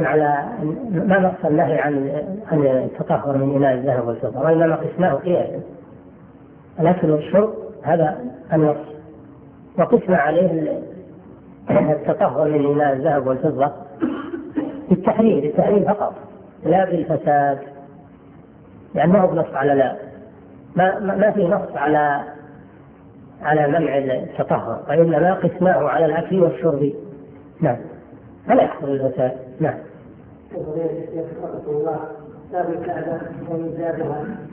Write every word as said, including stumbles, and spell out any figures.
على ما نص النهي عن عن التطهر من إناء الذهب والفضة، وإنما قسناه قياسا. الأكل والشرب هذا النص، وقسنا عليه التطهر من إناء الذهب والفضة بالتحريم، بالتحريم فقط لا بالفساد، لأنه بنص على لا ما, ما في نص على على منع التطهر، وإنما قسناه على الأكل والشرب. نعم، فلا يحصل الفساد. نعم.